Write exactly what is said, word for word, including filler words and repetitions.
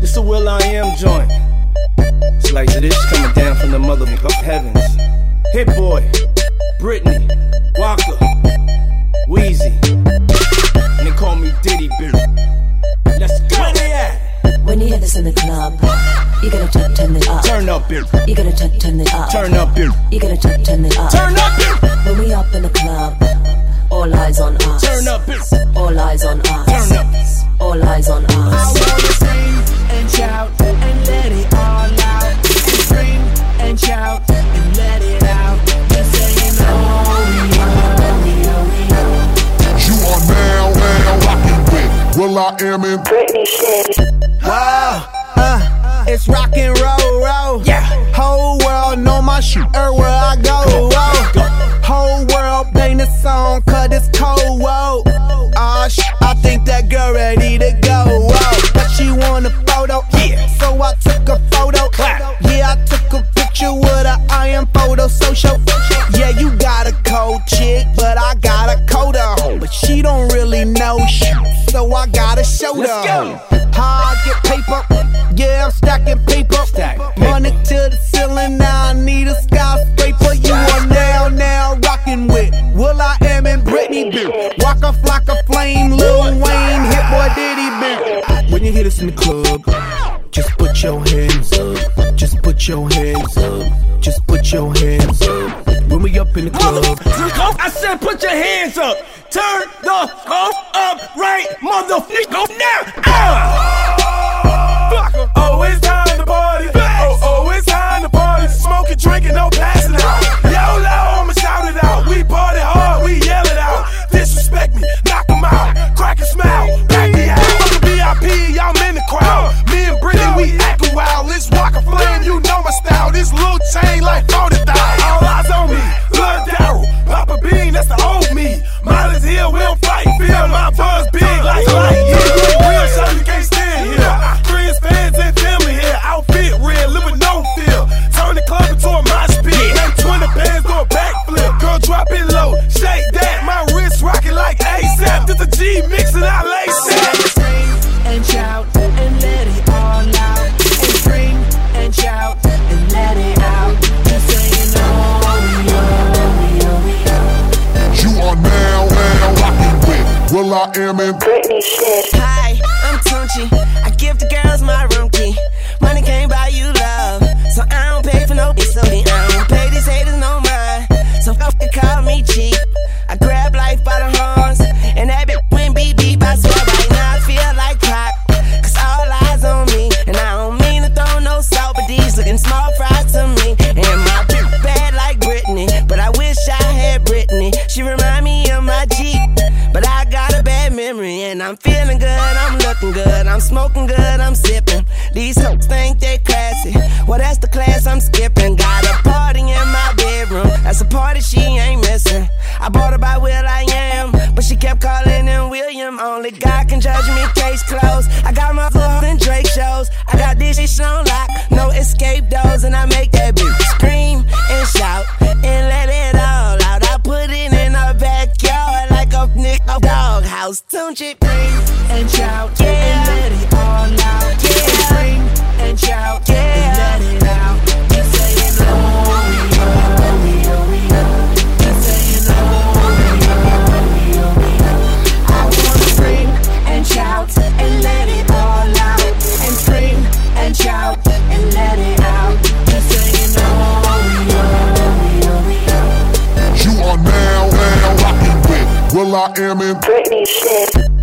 It's a Will I Am joint. It's like this coming down from the motherfucking heavens. Hit Boy, Britney, Waka, Weezy, and they call me Diddy, bitch. Let's go. Where they at? When you hear this in the club, you gotta turn, turn it up. Turn up, bitch. You gotta turn, turn it up. Turn up, bitch. You gotta turn, turn it up. Turn up, bitch. When we up in the club, all eyes on us. Turn up, bitch. All eyes on us. Turn up. All eyes on us. I wanna scream and shout and let it all out. And scream and shout and let it out. We're saying oh, we are, we are, we are. You are now, now rocking with Will I Am in Britney shit. Wow, uh, it's rock and roll, roll. Yeah. Whole world know my shit everywhere I go. Whoa. Whole world bang the song, cause it's cold, whoa. Ah, sh- I think that girl ready to go, whoa. But she want a photo, Yeah. so I took a photo. Clap. Yeah, I took a picture with a I am photo social. Yeah, you got a cold chick, but I got a coda. But she don't really know shit, so I gotta show Let's her. go. How I get paper, yeah, I'm stacking paper. Stack paper. Run it to the ceiling, now I need a skyscraper. You are now, now rocking with Will I Am and Britney, bitch. Walk off like a flame, Lil Wayne, Hit Boy, Diddy, bitch. When you hear this in the club, just put your hands up. Just put your hands up. Just put your hands up. When we up in the club, I said put your hands up. Turn the phone up right, motherfucker, now. Ah! Oh, it's time to party. Oh, oh, it's time to party. Smoking, drinking, no passing out. YOLO, I'ma shout it out. We party hard, we yell it out. Disrespect me, knock 'em out. Crack a smile, back me out. Fuck the V I P, y'all in the crowd. Me and Britney, we acting wild. Let's rock a flame, you know my style. This little chain like forty thousand. All eyes on me, Lil Daryl, Papa Bean, that's the old me. Miles Hill, we don't fight. Feel my buzz big like light. Yeah, you ain't real, so you can't stand here. Friends, fans, and family here. Outfit real, live with no fear. Turn the club into a mosh pit. Make twenty bands do a backflip. Girl, drop it low, shake that. My wrist rocking like ASAP. This a G mix and I lace it. scream and shout and let it all out. And scream and shout and let it out. Just saying oh, we are, we are, we are. You are now, now rocking with Will I Am in Britney shit. Hi, I'm Tunchi. I give the girls my room key. Money can't buy you love, so I don't pay for no so I don't pay these haters no mind. So fucking call me cheap. I grab life by the horns, and that bitch went beep beep. I swear right now I feel like pop, cause all eyes on me. And I don't mean to throw no salt, but these looking small fries to me. And my bitch bad like Britney, but I wish I had Britney. She remind me of my Jeep, but I got a bad memory. And I'm feeling good, I'm looking good, I'm smoking good, I'm sipping. These hoes think they classy, well that's the class I'm skipping. Got a party in my bedroom, that's a party she ain't missing. I bought her by Will I Am, but she kept calling him William. Only God can judge me, case closed. I got my floor and Drake shows. I got this shit on lock, no escape doors. And I make that bitch scream and shout and let it all out. I put it in her backyard like a nigga dog house. Don't you scream And shout yeah. and let it all out. Yeah. And scream and shout Yeah. and let it out. Just saying oh, we are, we are, we are. Just saying oh, we are, we are, we are. I wanna scream and shout and let it all out. And scream and shout and let it out. Just saying oh, we are, we are, we are. You are now, now rocking with Will I Am in Britney shit.